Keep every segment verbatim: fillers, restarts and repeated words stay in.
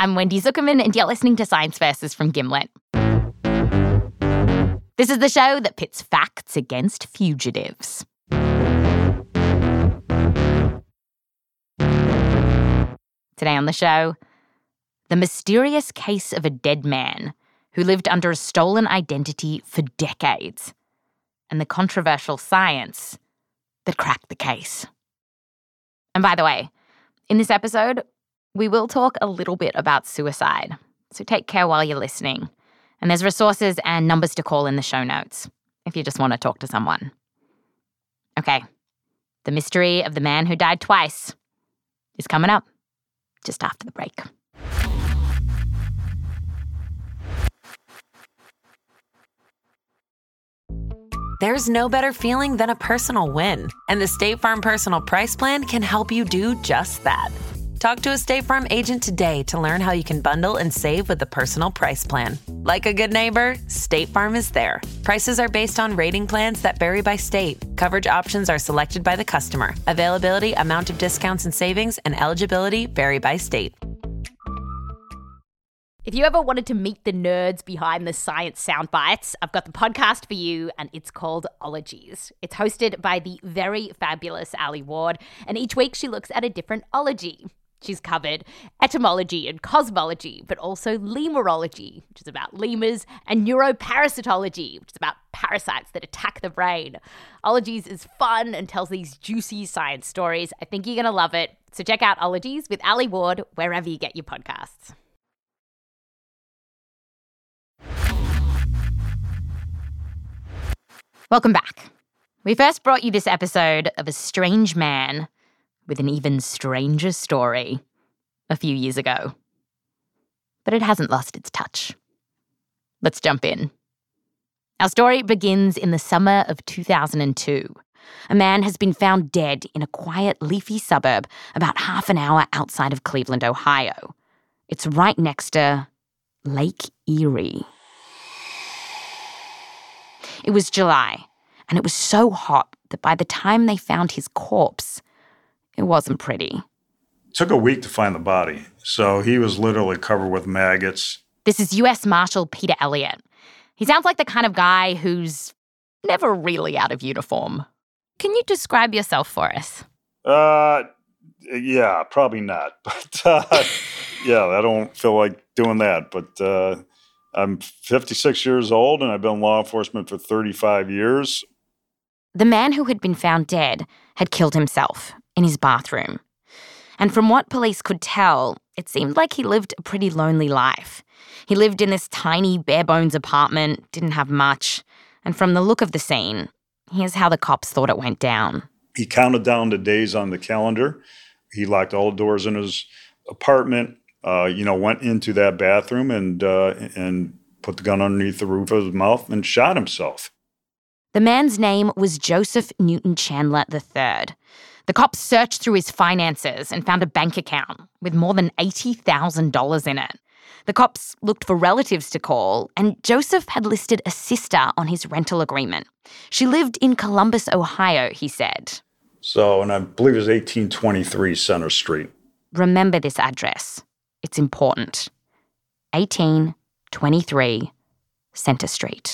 I'm Wendy Zuckerman, and you're listening to Science Versus from Gimlet. This is the show that pits facts against fugitives. Today on the show, the mysterious case of a dead man who lived under a stolen identity for decades, and the controversial science that cracked the case. And by the way, in this episode, we will talk a little bit about suicide, so take care while you're listening. And there's resources and numbers to call in the show notes if you just want to talk to someone. Okay, the mystery of the man who died twice is coming up just after the break. There's no better feeling than a personal win, and the State Farm Personal Price Plan can help you do just that. Talk to a State Farm agent today to learn how you can bundle and save with the Personal Price Plan. Like a good neighbor, State Farm is there. Prices are based on rating plans that vary by state. Coverage options are selected by the customer. Availability, amount of discounts and savings, and eligibility vary by state. If you ever wanted to meet the nerds behind the science soundbites, I've got the podcast for you, and it's called Ologies. It's hosted by the very fabulous Ali Ward, and each week she looks at a different ology. She's covered etymology and cosmology, but also lemurology, which is about lemurs, and neuroparasitology, which is about parasites that attack the brain. Ologies is fun and tells these juicy science stories. I think you're going to love it. So check out Ologies with Ali Ward wherever you get your podcasts. Welcome back. We first brought you this episode of a strange man with an even stranger story a few years ago. But it hasn't lost its touch. Let's jump in. Our story begins in the summer of two thousand two. A man has been found dead in a quiet, leafy suburb about half an hour outside of Cleveland, Ohio. It's right next to Lake Erie. It was July, and it was so hot that by the time they found his corpse, it wasn't pretty. It took a week to find the body, so he was literally covered with maggots. This is U S Marshal Peter Elliott. He sounds like the kind of guy who's never really out of uniform. Can you describe yourself for us? Uh, yeah, probably not. But, uh, yeah, I don't feel like doing that. But uh, I'm fifty-six years old, and I've been in law enforcement for thirty-five years. The man who had been found dead had killed himself in his bathroom. And from what police could tell, it seemed like he lived a pretty lonely life. He lived in this tiny, bare-bones apartment, didn't have much, and from the look of the scene, here's how the cops thought it went down. He counted down the days on the calendar. He locked all the doors in his apartment, uh, you know, went into that bathroom and uh, and put the gun underneath the roof of his mouth and shot himself. The man's name was Joseph Newton Chandler the third. The cops searched through his finances and found a bank account with more than eighty thousand dollars in it. The cops looked for relatives to call, and Joseph had listed a sister on his rental agreement. She lived in Columbus, Ohio, he said. So, and I believe it was eighteen twenty-three Center Street. Remember this address. It's important. eighteen twenty-three Center Street.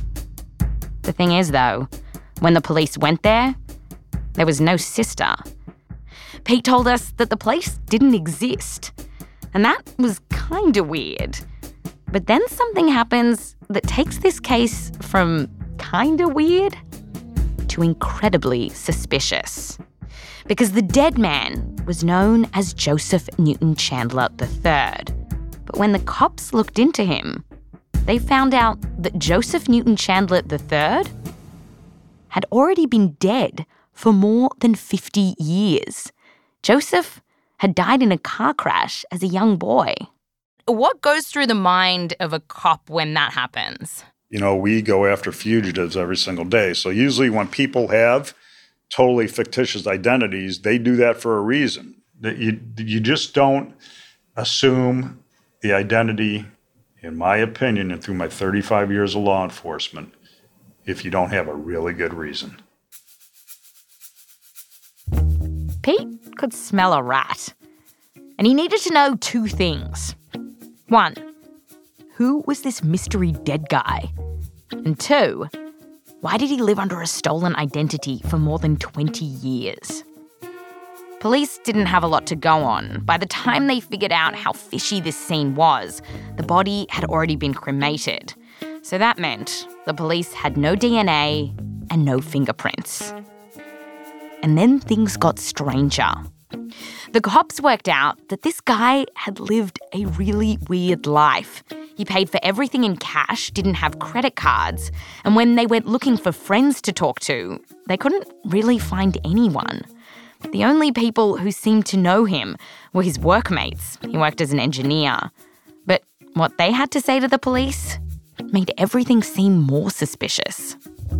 The thing is, though, when the police went there, there was no sister. Pete told us that the place didn't exist, and that was kind of weird. But then something happens that takes this case from kind of weird to incredibly suspicious. Because the dead man was known as Joseph Newton Chandler the third. But when the cops looked into him, they found out that Joseph Newton Chandler the third had already been dead for more than fifty years. Joseph had died in a car crash as a young boy. What goes through the mind of a cop when that happens? You know, we go after fugitives every single day. So usually when people have totally fictitious identities, they do that for a reason. That you, you just don't assume the identity, in my opinion, and through my thirty-five years of law enforcement, if you don't have a really good reason. Pete could smell a rat. And he needed to know two things. One, who was this mystery dead guy? And two, why did he live under a stolen identity for more than twenty years? Police didn't have a lot to go on. By the time they figured out how fishy this scene was, the body had already been cremated. So that meant the police had no D N A and no fingerprints. And then things got stranger. The cops worked out that this guy had lived a really weird life. He paid for everything in cash, didn't have credit cards, and when they went looking for friends to talk to, they couldn't really find anyone. The only people who seemed to know him were his workmates. He worked as an engineer. But what they had to say to the police made everything seem more suspicious.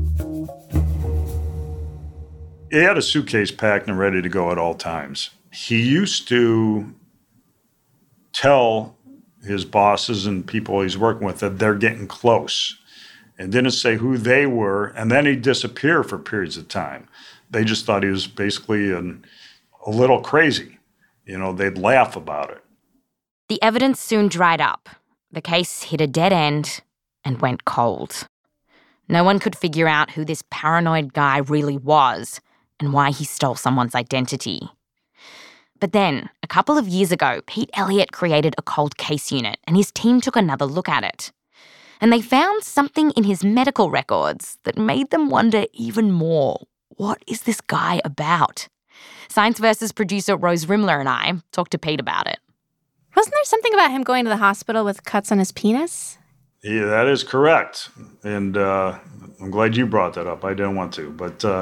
He had a suitcase packed and ready to go at all times. He used to tell his bosses and people he's working with that they're getting close and didn't say who they were, and then he'd disappear for periods of time. They just thought he was basically an, a little crazy. You know, they'd laugh about it. The evidence soon dried up. The case hit a dead end and went cold. No one could figure out who this paranoid guy really was and why he stole someone's identity. But then, a couple of years ago, Pete Elliott created a cold case unit and his team took another look at it. And they found something in his medical records that made them wonder even more. What is this guy about? Science Versus producer Rose Rimler and I talked to Pete about it. Wasn't there something about him going to the hospital with cuts on his penis? Yeah, that is correct. And uh, I'm glad you brought that up. I didn't want to. But, uh,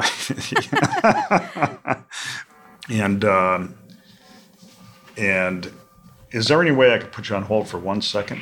and, um, and is there any way I could put you on hold for one second?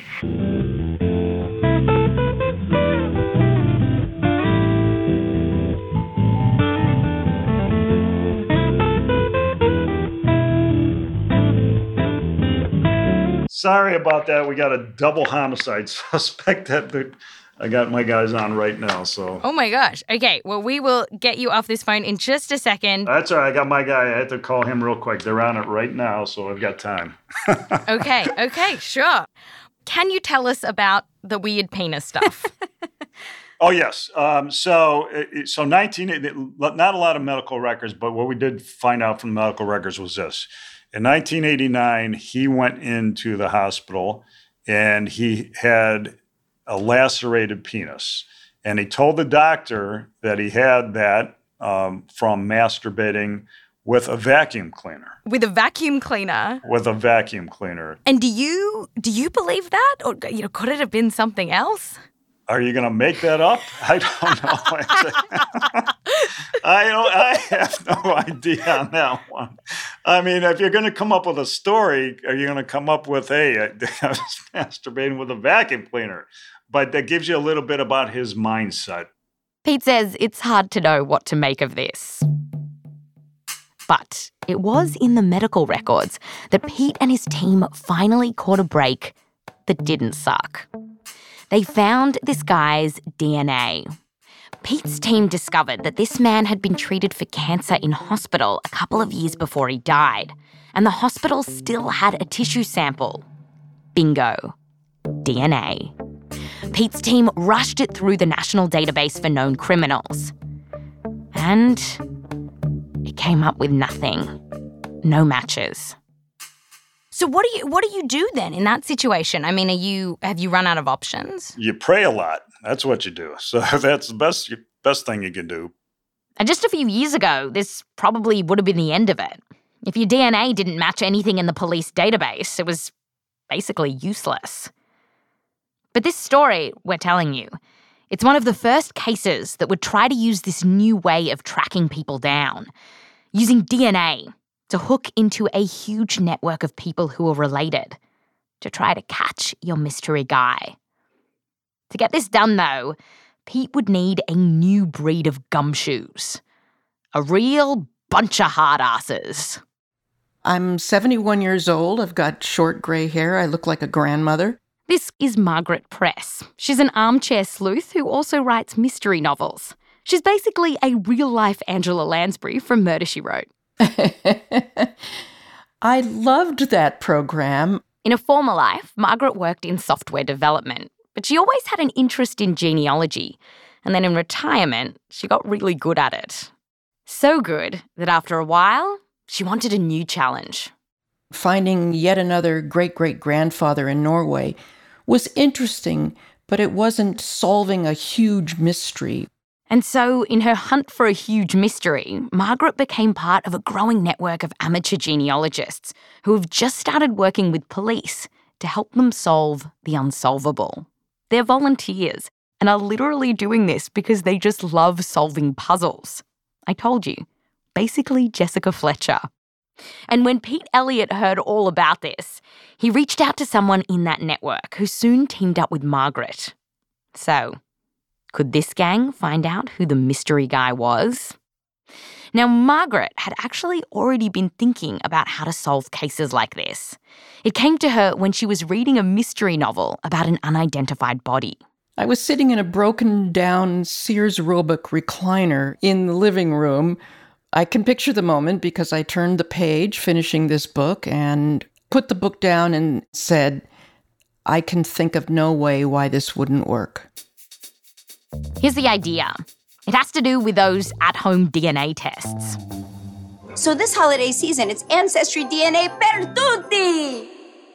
Sorry about that. We got a double homicide suspect that I got my guys on right now. So. Oh my gosh. Okay. Well, we will get you off this phone in just a second. That's all right. I got my guy. I had to call him real quick. They're on it right now, so I've got time. Okay. Okay. Sure. Can you tell us about the weird penis stuff? Oh, yes. Um, so, so nineteen, not a lot of medical records, but what we did find out from the medical records was this. In nineteen eighty-nine, he went into the hospital and he had a lacerated penis. And he told the doctor that he had that um, from masturbating with a vacuum cleaner. With a vacuum cleaner? With a vacuum cleaner. And do you do you believe that? Or, you know, could it have been something else? Are you going to make that up? I don't know. I don't, I have no idea on that one. I mean, if you're going to come up with a story, are you going to come up with, hey, I was masturbating with a vacuum cleaner? But that gives you a little bit about his mindset. Pete says it's hard to know what to make of this. But it was in the medical records that Pete and his team finally caught a break that didn't suck. They found this guy's D N A. Pete's team discovered that this man had been treated for cancer in hospital a couple of years before he died, and the hospital still had a tissue sample. Bingo. D N A. Pete's team rushed it through the National Database for Known Criminals. And it came up with nothing. No matches. So what do you what do you do then in that situation? I mean, are you have you run out of options? You pray a lot. That's what you do. So that's the best best thing you can do. And just a few years ago, this probably would have been the end of it. If your D N A didn't match anything in the police database, it was basically useless. But this story we're telling you, it's one of the first cases that would try to use this new way of tracking people down, using D N A to hook into a huge network of people who are related, to try to catch your mystery guy. To get this done, though, Pete would need a new breed of gumshoes. A real bunch of hard asses. I'm seventy-one years old. I've got short gray hair. I look like a grandmother. This is Margaret Press. She's an armchair sleuth who also writes mystery novels. She's basically a real-life Angela Lansbury from Murder, She Wrote. I loved that program. In a former life, Margaret worked in software development, but she always had an interest in genealogy. And then in retirement, she got really good at it. So good that after a while, she wanted a new challenge. Finding yet another great-great-grandfather in Norway was interesting, but it wasn't solving a huge mystery. And so, in her hunt for a huge mystery, Margaret became part of a growing network of amateur genealogists who have just started working with police to help them solve the unsolvable. They're volunteers and are literally doing this because they just love solving puzzles. I told you, basically Jessica Fletcher. And when Pete Elliott heard all about this, he reached out to someone in that network who soon teamed up with Margaret. So, could this gang find out who the mystery guy was? Now, Margaret had actually already been thinking about how to solve cases like this. It came to her when she was reading a mystery novel about an unidentified body. I was sitting in a broken-down Sears Roebuck recliner in the living room. I can picture the moment because I turned the page finishing this book and put the book down and said, I can think of no way why this wouldn't work. Here's the idea. It has to do with those at-home D N A tests. So this holiday season, it's Ancestry D N A per tutti!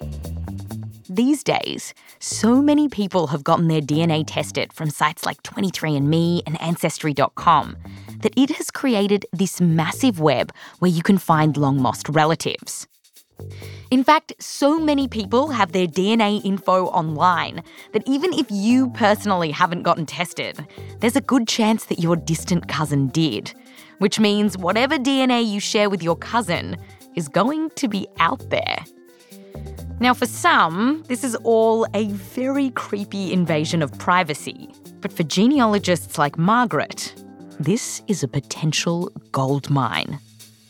These days, so many people have gotten their D N A tested from sites like twenty-three and me and Ancestry dot com that it has created this massive web where you can find long-lost relatives. In fact, so many people have their D N A info online that even if you personally haven't gotten tested, there's a good chance that your distant cousin did, which means whatever D N A you share with your cousin is going to be out there. Now, for some, this is all a very creepy invasion of privacy. But for genealogists like Margaret, this is a potential gold mine.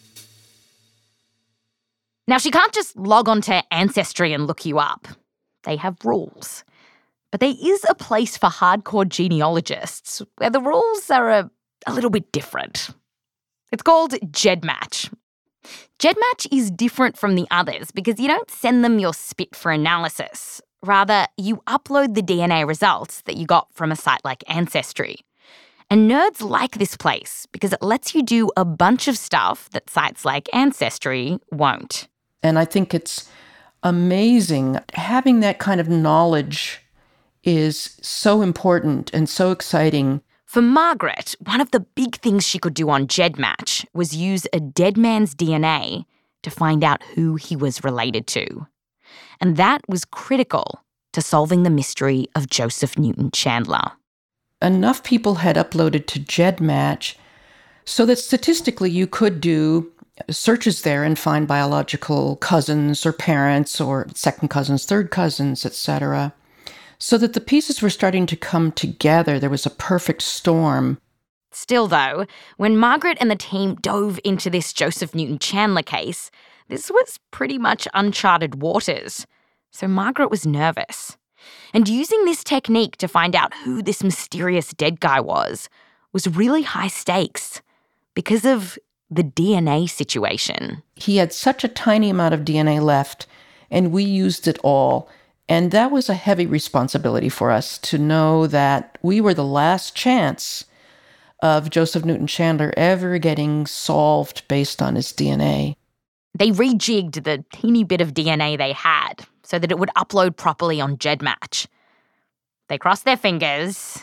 Now, she can't just log on to Ancestry and look you up. They have rules. But there is a place for hardcore genealogists where the rules are a, a little bit different. It's called GEDmatch. GEDmatch is different from the others because you don't send them your spit for analysis. Rather, you upload the D N A results that you got from a site like Ancestry. And nerds like this place because it lets you do a bunch of stuff that sites like Ancestry won't. And I think it's amazing. Having that kind of knowledge is so important and so exciting. For Margaret, one of the big things she could do on GEDmatch was use a dead man's D N A to find out who he was related to. And that was critical to solving the mystery of Joseph Newton Chandler. Enough people had uploaded to GEDmatch so that statistically you could do searches there and find biological cousins or parents or second cousins, third cousins, et cetera, so that the pieces were starting to come together. There was a perfect storm. Still, though, when Margaret and the team dove into this Joseph Newton Chandler case, this was pretty much uncharted waters. So Margaret was nervous. And using this technique to find out who this mysterious dead guy was was really high stakes because of the D N A situation. He had such a tiny amount of D N A left, and we used it all. And that was a heavy responsibility for us to know that we were the last chance of Joseph Newton Chandler ever getting solved based on his D N A. They rejigged the teeny bit of D N A they had so that it would upload properly on GEDmatch. They crossed their fingers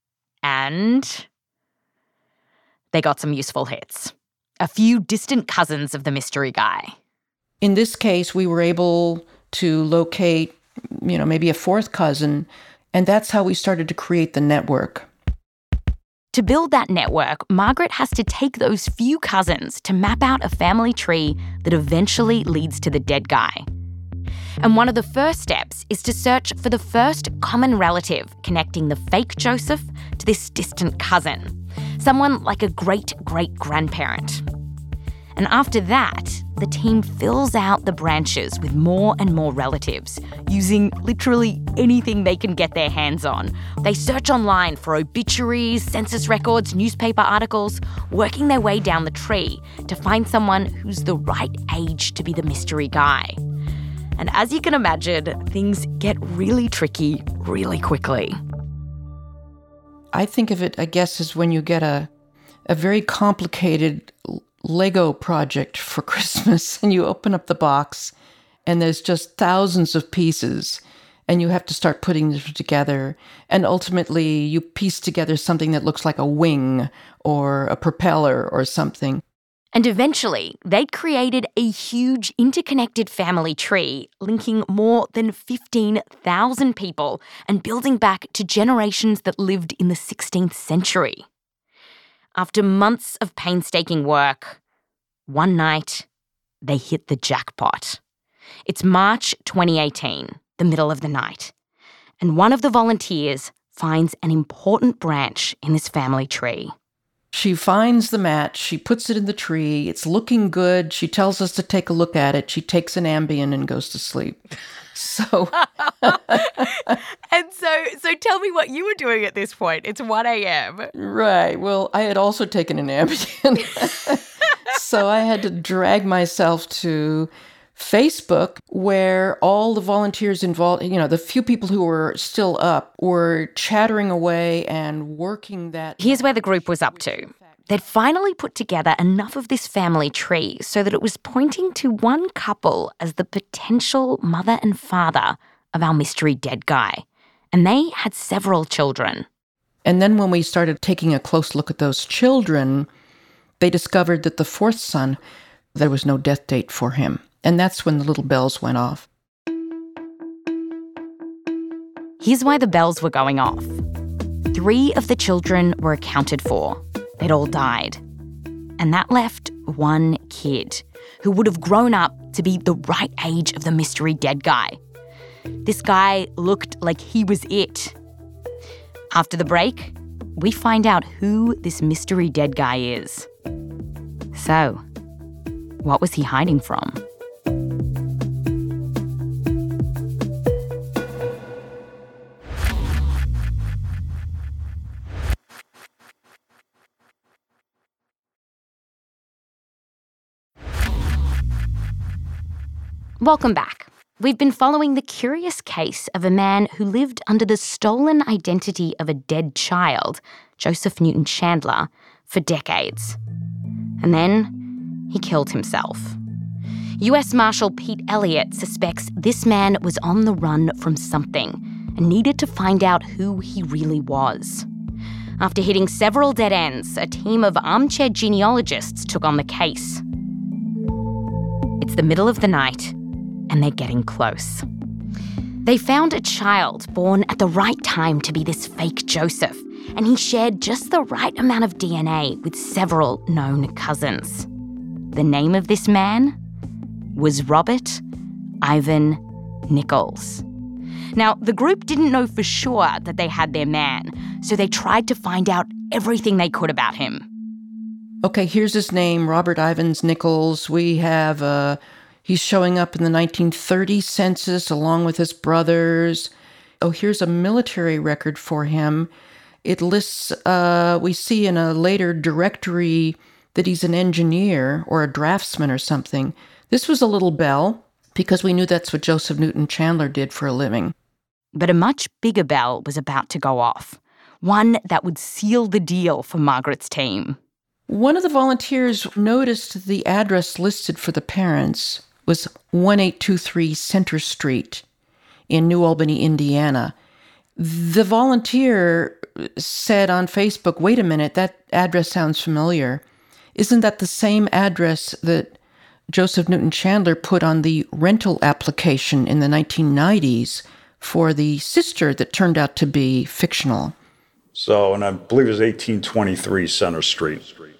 and they got some useful hits. A few distant cousins of the mystery guy. In this case, we were able to locate, you know, maybe a fourth cousin, and that's how we started to create the network. To build that network, Margaret has to take those few cousins to map out a family tree that eventually leads to the dead guy. And one of the first steps is to search for the first common relative connecting the fake Joseph to this distant cousin, someone like a great-great-grandparent. And after that, the team fills out the branches with more and more relatives, using literally anything they can get their hands on. They search online for obituaries, census records, newspaper articles, working their way down the tree to find someone who's the right age to be the mystery guy. And as you can imagine, things get really tricky really quickly. I think of it, I guess, as when you get a a very complicated Lego project for Christmas and you open up the box and there's just thousands of pieces and you have to start putting them together. And ultimately you piece together something that looks like a wing or a propeller or something. And eventually, they'd created a huge interconnected family tree linking more than fifteen thousand people and building back to generations that lived in the sixteenth century. After months of painstaking work, one night, they hit the jackpot. It's March twenty eighteen, the middle of the night, and one of the volunteers finds an important branch in this family tree. She finds the match, she puts it in the tree, it's looking good, she tells us to take a look at it, she takes an Ambien and goes to sleep. So... and so so tell me what you were doing at this point. It's one a.m. Right, well, I had also taken an Ambien. So I had to drag myself to Facebook, where all the volunteers involved, you know, the few people who were still up were chattering away and working that. Here's where the group was up to. They'd finally put together enough of this family tree so that it was pointing to one couple as the potential mother and father of our mystery dead guy. And they had several children. And then when we started taking a close look at those children, they discovered that the fourth son, there was no death date for him. And that's when the little bells went off. Here's why the bells were going off. Three of the children were accounted for. They'd all died. And that left one kid who would have grown up to be the right age of the mystery dead guy. This guy looked like he was it. After the break, we find out who this mystery dead guy is. So, what was he hiding from? Welcome back. We've been following the curious case of a man who lived under the stolen identity of a dead child, Joseph Newton Chandler, for decades. And then he killed himself. U S Marshal Pete Elliott suspects this man was on the run from something and needed to find out who he really was. After hitting several dead ends, a team of armchair genealogists took on the case. It's the middle of the night, and they're getting close. They found a child born at the right time to be this fake Joseph, and he shared just the right amount of D N A with several known cousins. The name of this man was Robert Ivan Nichols. Now, the group didn't know for sure that they had their man, so they tried to find out everything they could about him. Okay, here's his name, Robert Ivans Nichols. We have, uh, he's showing up in the nineteen thirty census along with his brothers. Oh, here's a military record for him. It lists, uh, we see in a later directory that he's an engineer or a draftsman or something. This was a little bell because we knew that's what Joseph Newton Chandler did for a living. But a much bigger bell was about to go off, one that would seal the deal for Margaret's team. One of the volunteers noticed the address listed for the parents was one eight two three Center Street in New Albany, Indiana. The volunteer said on Facebook, wait a minute, that address sounds familiar. Isn't that the same address that Joseph Newton Chandler put on the rental application in the nineteen nineties for the sister that turned out to be fictional? So, and I believe it was eighteen twenty-three Center Street.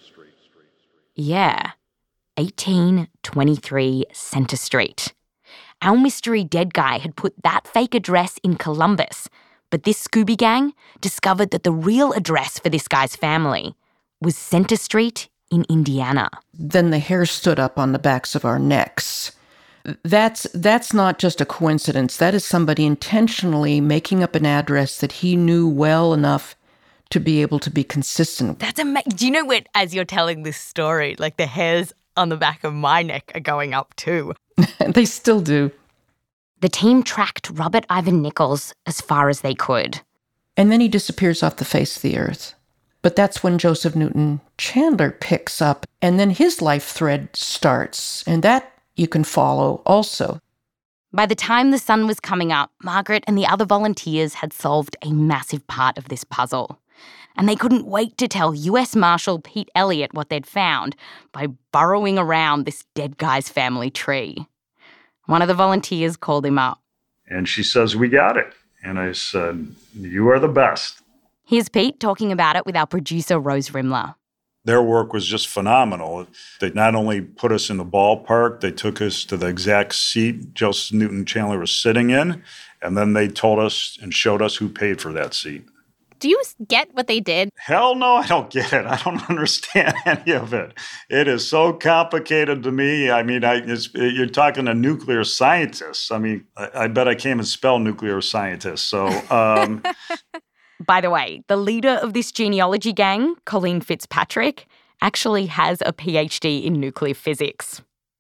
Yeah, eighteen twenty-three Center Street. Our mystery dead guy had put that fake address in Columbus, but this Scooby Gang discovered that the real address for this guy's family was Center Street in Indiana. Then the hair stood up on the backs of our necks. That's that's not just a coincidence. That is somebody intentionally making up an address that he knew well enough to be able to be consistent. That's amazing. Do you know what, as you're telling this story, like the hairs on the back of my neck are going up too? They still do. The team tracked Robert Ivan Nichols as far as they could. And then he disappears off the face of the earth. But that's when Joseph Newton Chandler picks up, and then his life thread starts. And that you can follow also. By the time the sun was coming up, Margaret and the other volunteers had solved a massive part of this puzzle. And they couldn't wait to tell U S Marshal Pete Elliott what they'd found by burrowing around this dead guy's family tree. One of the volunteers called him up. And she says, "We got it." And I said, "You are the best." Here's Pete talking about it with our producer, Rose Rimler. Their work was just phenomenal. They not only put us in the ballpark, they took us to the exact seat Joseph Newton Chandler was sitting in, and then they told us and showed us who paid for that seat. Do you get what they did? Hell no, I don't get it. I don't understand any of it. It is so complicated to me. I mean, I, it's, you're talking to nuclear scientists. I mean, I, I bet I can't even spell nuclear scientist. So, um, by the way, the leader of this genealogy gang, Colleen Fitzpatrick, actually has a P H D in nuclear physics.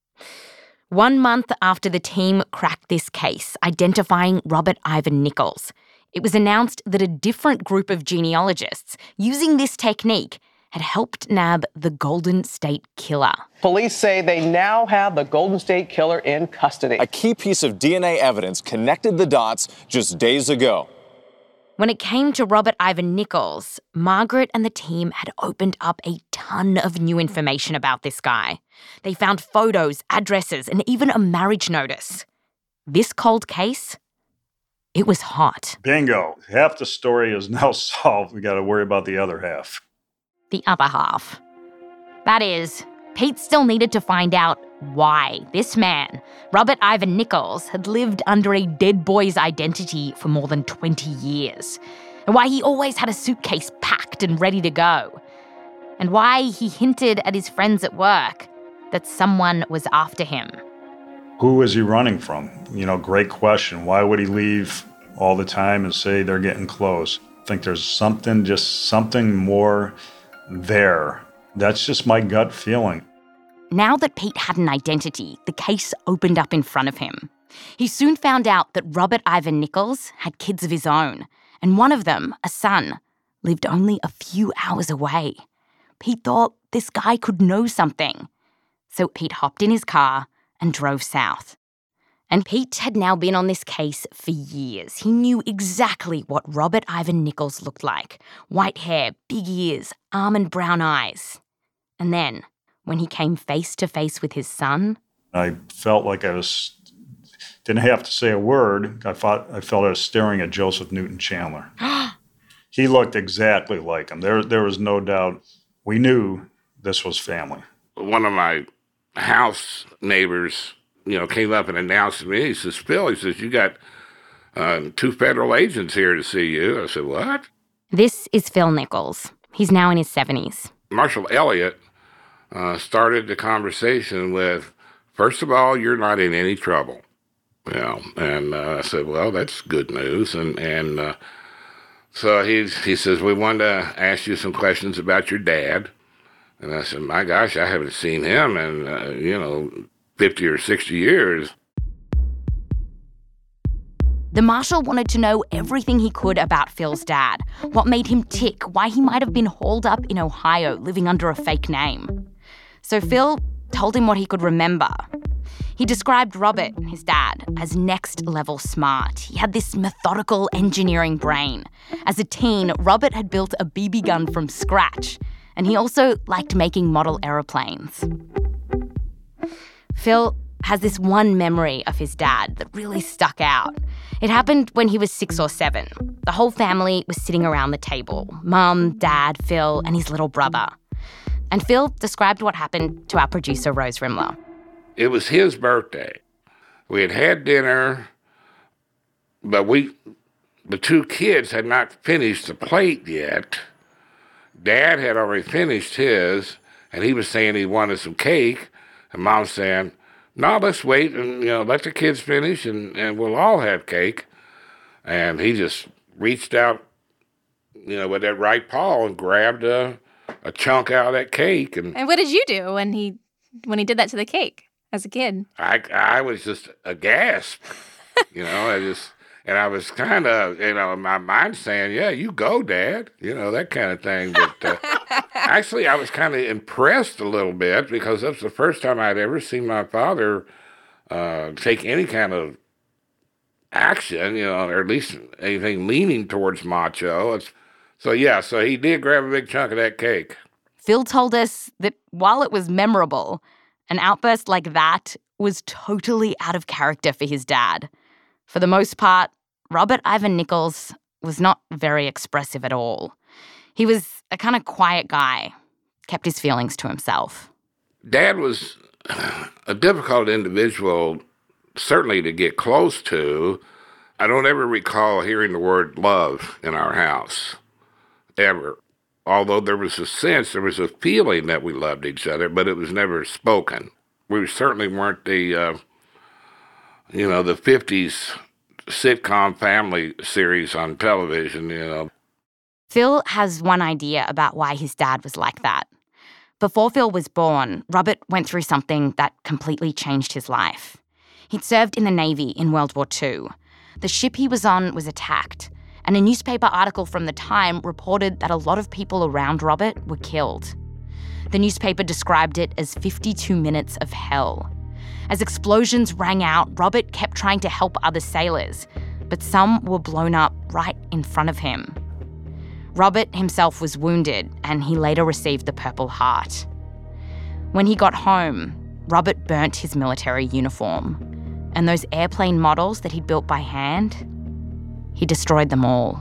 One month after the team cracked this case, identifying Robert Ivan Nichols, it was announced that a different group of genealogists using this technique had helped nab the Golden State Killer. Police say they now have the Golden State Killer in custody. A key piece of D N A evidence connected the dots just days ago. When it came to Robert Ivan Nichols, Margaret and the team had opened up a ton of new information about this guy. They found photos, addresses, and even a marriage notice. This cold case, it was hot. Bingo. Half the story is now solved. We got to worry about the other half. The other half. That is, Pete still needed to find out why this man, Robert Ivan Nichols, had lived under a dead boy's identity for more than twenty years, and why he always had a suitcase packed and ready to go, and why he hinted at his friends at work that someone was after him. Who is he running from? You know, great question. Why would he leave all the time and say they're getting close? I think there's something, just something more there. That's just my gut feeling. Now that Pete had an identity, the case opened up in front of him. He soon found out that Robert Ivan Nichols had kids of his own, and one of them, a son, lived only a few hours away. Pete thought this guy could know something. So Pete hopped in his car and drove south. And Pete had now been on this case for years. He knew exactly what Robert Ivan Nichols looked like. White hair, big ears, almond brown eyes. And then, when he came face to face with his son, I felt like I was, didn't have to say a word. I thought I felt I was staring at Joseph Newton Chandler. He looked exactly like him. There, there was no doubt. We knew this was family. One of my house neighbors, you know, came up and announced to me. He says, "Phil," he says, "you got uh, two federal agents here to see you." I said, "What?" This is Phil Nichols. He's now in his seventies. Marshal Elliott uh, started the conversation with, "First of all, you're not in any trouble." You know, and uh, I said, "Well, that's good news." And and uh, so he he says, "We wanted to ask you some questions about your dad." And I said, "My gosh, I haven't seen him in, uh, you know, fifty or sixty years. The marshal wanted to know everything he could about Phil's dad, what made him tick, why he might have been hauled up in Ohio living under a fake name. So Phil told him what he could remember. He described Robert, his dad, as next-level smart. He had this methodical engineering brain. As a teen, Robert had built a B B gun from scratch, and he also liked making model aeroplanes. Phil has this one memory of his dad that really stuck out. It happened when he was six or seven. The whole family was sitting around the table. Mum, Dad, Phil, and his little brother. And Phil described what happened to our producer, Rose Rimler. It was his birthday. We had had dinner, but we, the two kids had not finished the plate yet. Dad had already finished his, and he was saying he wanted some cake. And Mom's saying, "No, let's wait and, you know, let the kids finish and, and we'll all have cake." And he just reached out, you know, with that right paw and grabbed a, a chunk out of that cake. And, And what did you do when he when he did that to the cake as a kid? I, I was just aghast. You know, I just, and I was kind of, you know, in my mind saying, yeah, you go, Dad, you know, that kind of thing. But uh, actually, I was kind of impressed a little bit because that's the first time I'd ever seen my father uh, take any kind of action, you know, or at least anything leaning towards macho. It's, so, yeah, so he did grab a big chunk of that cake. Phil told us that while it was memorable, an outburst like that was totally out of character for his dad. For the most part, Robert Ivan Nichols was not very expressive at all. He was a kind of quiet guy, kept his feelings to himself. Dad was a difficult individual, certainly to get close to. I don't ever recall hearing the word love in our house, ever. Although there was a sense, there was a feeling that we loved each other, but it was never spoken. We certainly weren't the, uh, you know, the fifties sitcom family series on television, you know. Phil has one idea about why his dad was like that. Before Phil was born, Robert went through something that completely changed his life. He'd served in the Navy in World War Two. The ship he was on was attacked, and a newspaper article from the time reported that a lot of people around Robert were killed. The newspaper described it as fifty-two minutes of hell. As explosions rang out, Robert kept trying to help other sailors, but some were blown up right in front of him. Robert himself was wounded, and he later received the Purple Heart. When he got home, Robert burnt his military uniform, and those airplane models that he'd built by hand, he destroyed them all.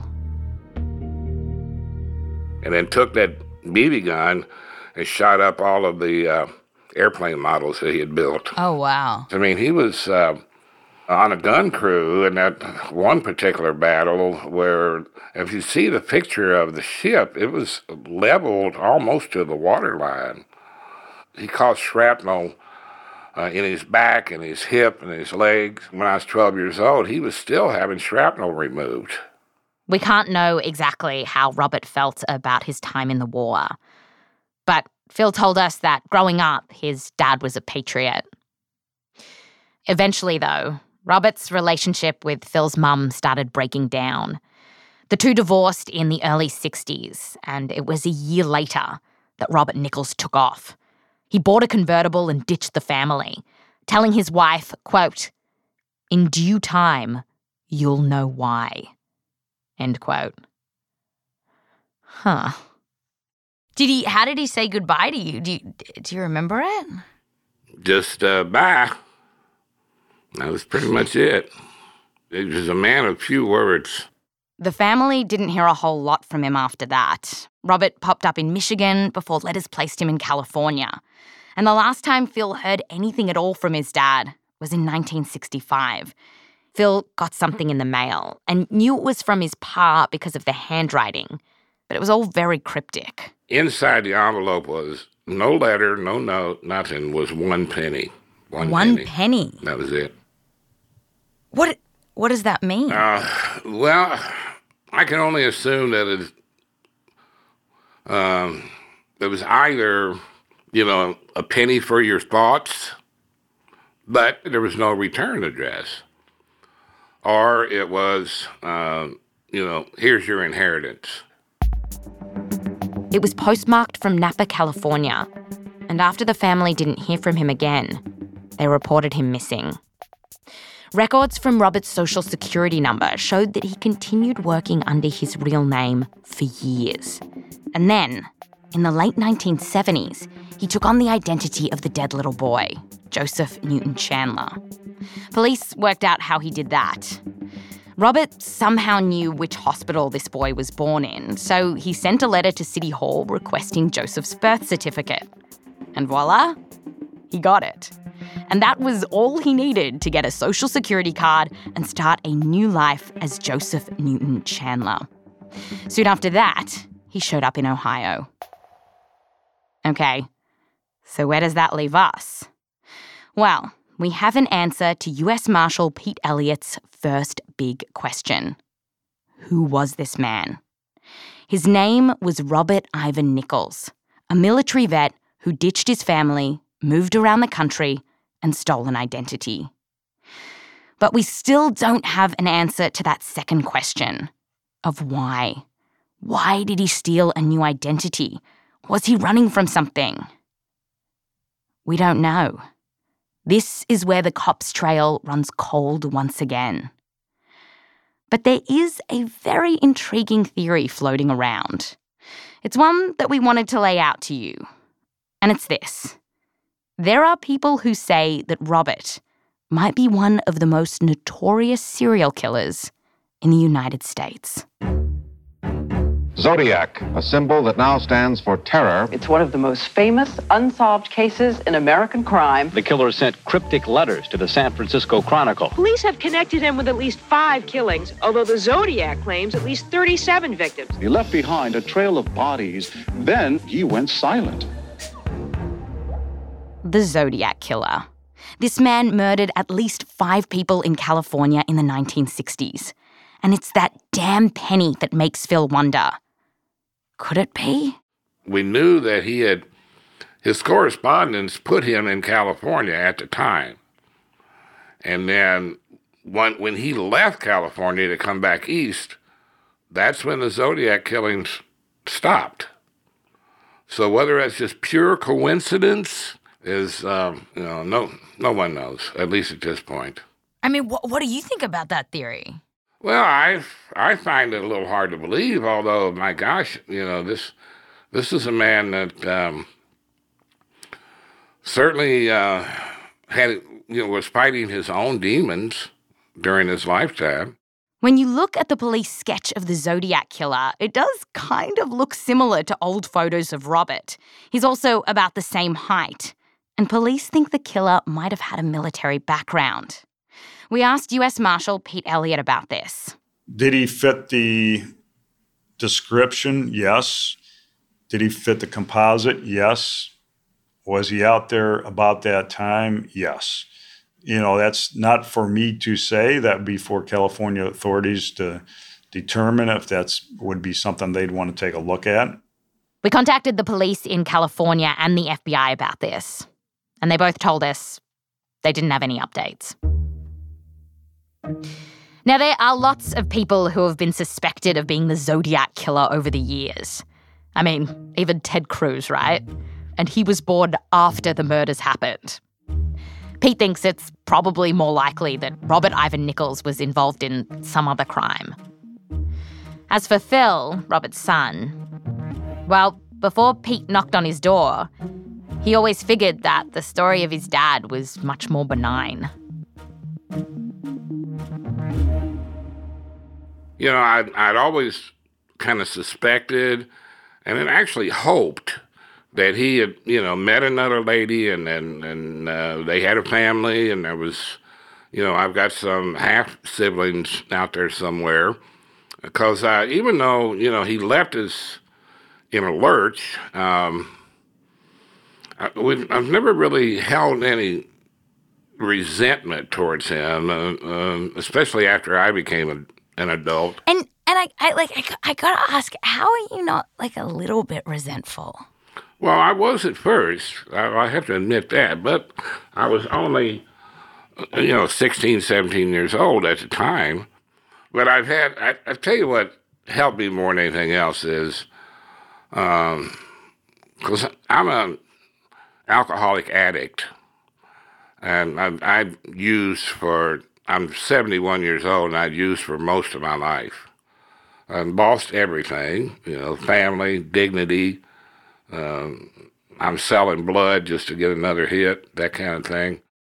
And then took that B B gun and shot up all of the uh, airplane models that he had built. Oh, wow. I mean, he was uh, on a gun crew in that one particular battle where, if you see the picture of the ship, it was leveled almost to the waterline. He caught shrapnel uh, in his back and his hip and his legs. When I was twelve years old, he was still having shrapnel removed. We can't know exactly how Robert felt about his time in the war. But Phil told us that growing up, his dad was a patriot. Eventually, though, Robert's relationship with Phil's mum started breaking down. The two divorced in the early sixties, and it was a year later that Robert Nichols took off. He bought a convertible and ditched the family, telling his wife, quote, "In due time, you'll know why," end quote. Huh. Did he, how did he say goodbye to you? Do you, do you remember it? Just, uh, bye. That was pretty much it. He was a man of few words. The family didn't hear a whole lot from him after that. Robert popped up in Michigan before letters placed him in California. And the last time Phil heard anything at all from his dad was in nineteen sixty-five. Phil got something in the mail and knew it was from his pa because of the handwriting, but it was all very cryptic. Inside the envelope was no letter, no note, nothing, was one penny. One, one penny. penny? That was it. What What does that mean? Uh, well, I can only assume that it, um, it was either, you know, a penny for your thoughts, but there was no return address. Or it was, uh, you know, here's your inheritance. It was postmarked from Napa, California, and after the family didn't hear from him again, they reported him missing. Records from Robert's social security number showed that he continued working under his real name for years. And then, in the late nineteen seventies, he took on the identity of the dead little boy, Joseph Newton Chandler. Police worked out how he did that. Robert somehow knew which hospital this boy was born in, so he sent a letter to City Hall requesting Joseph's birth certificate. And voila, he got it. And that was all he needed to get a social security card and start a new life as Joseph Newton Chandler. Soon after that, he showed up in Ohio. Okay, so where does that leave us? Well, we have an answer to U S Marshal Pete Elliott's first big question. Who was this man? His name was Robert Ivan Nichols, a military vet who ditched his family, moved around the country, and stole an identity. But we still don't have an answer to that second question of why. Why did he steal a new identity? Was he running from something? We don't know. This is where the cops' trail runs cold once again. But there is a very intriguing theory floating around. It's one that we wanted to lay out to you. And it's this. There are people who say that Robert might be one of the most notorious serial killers in the United States. Zodiac, a symbol that now stands for terror. It's one of the most famous unsolved cases in American crime. The killer sent cryptic letters to the San Francisco Chronicle. Police have connected him with at least five killings, although the Zodiac claims at least thirty-seven victims. He left behind a trail of bodies. Then he went silent. The Zodiac Killer. This man murdered at least five people in California in the nineteen sixties. And it's that damn penny that makes Phil wonder. Could it be? We knew that he had, his correspondence put him in California at the time. And then when, when he left California to come back east, that's when the Zodiac killings stopped. So whether it's just pure coincidence is, um, you know, no, no one knows, at least at this point. I mean, wh- what do you think about that theory? Well, I I find it a little hard to believe, although, my gosh, you know, this this is a man that um, certainly uh, had, you know, was fighting his own demons during his lifetime. When you look at the police sketch of the Zodiac Killer, it does kind of look similar to old photos of Robert. He's also about the same height, and police think the killer might have had a military background. We asked U S Marshal Pete Elliott about this. Did he fit the description? Yes. Did he fit the composite? Yes. Was he out there about that time? Yes. You know, that's not for me to say. That would be for California authorities to determine if that's would be something they'd want to take a look at. We contacted the police in California and the F B I about this, and they both told us they didn't have any updates. Now, there are lots of people who have been suspected of being the Zodiac Killer over the years. I mean, even Ted Cruz, right? And he was born after the murders happened. Pete thinks it's probably more likely that Robert Ivan Nichols was involved in some other crime. As for Phil, Robert's son, well, before Pete knocked on his door, he always figured that the story of his dad was much more benign. You know, I'd, I'd always kind of suspected and then actually hoped that he had, you know, met another lady and and, and uh, they had a family and there was, you know, I've got some half-siblings out there somewhere. Because uh, even though, you know, he left us in a lurch, um, I, I've never really held any resentment towards him, uh, uh, especially after I became a an adult. And and I, I like I, I gotta ask, how are you not like a little bit resentful? Well, I was at first. I, I have to admit that, but I was only, you know, sixteen, seventeen years old at the time. But I've had, I, I tell you what helped me more than anything else is, um, because I'm an alcoholic addict, and I, I've used for. I'm seventy-one years old, and I'd used for most of my life. I've lost everything, you know, family, dignity. Um, I'm selling blood just to get another hit, that kind of thing.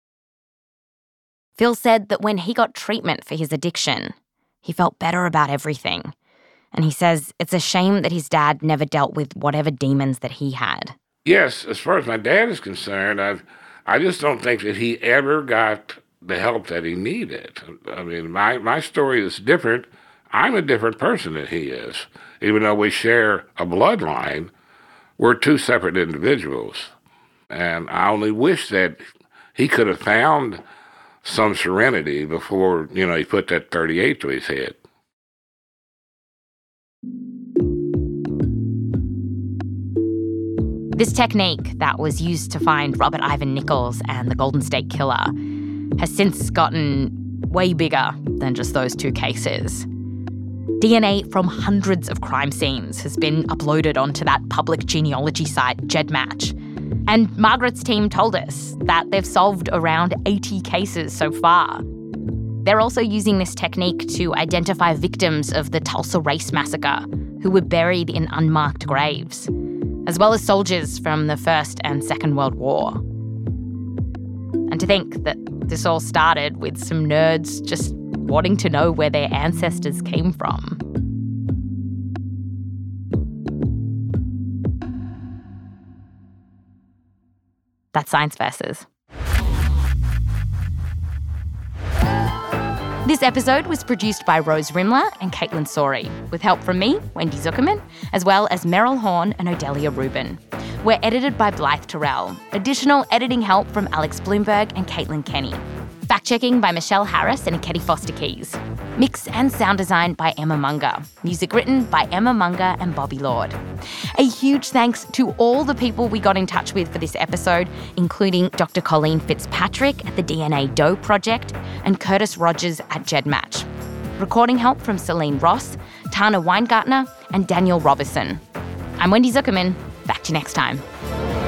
Phil said that when he got treatment for his addiction, he felt better about everything. And he says it's a shame that his dad never dealt with whatever demons that he had. Yes, as far as my dad is concerned, I've, I just don't think that he ever got the help that he needed. I mean, my, my story is different. I'm a different person than he is. Even though we share a bloodline, we're two separate individuals. And I only wish that he could have found some serenity before, you know, he put that thirty-eight to his head. This technique that was used to find Robert Ivan Nichols and the Golden State Killer has since gotten way bigger than just those two cases. D N A from hundreds of crime scenes has been uploaded onto that public genealogy site, GEDmatch. And Margaret's team told us that they've solved around eighty cases so far. They're also using this technique to identify victims of the Tulsa Race Massacre who were buried in unmarked graves, as well as soldiers from the First and Second World War. And to think that this all started with some nerds just wanting to know where their ancestors came from. That's Science Versus. This episode was produced by Rose Rimler and Caitlin Sori, with help from me, Wendy Zuckerman, as well as Meryl Horn and Odelia Rubin. We're edited by Blythe Terrell. Additional editing help from Alex Bloomberg and Caitlin Kenny. Fact-checking by Michelle Harris and Iketi Foster-Keys. Mix and sound design by Emma Munger. Music written by Emma Munger and Bobby Lord. A huge thanks to all the people we got in touch with for this episode, including Doctor Colleen Fitzpatrick at the D N A Doe Project and Curtis Rogers at GEDmatch. Recording help from Celine Ross, Tana Weingartner and Daniel Robertson. I'm Wendy Zuckerman. Back to you next time.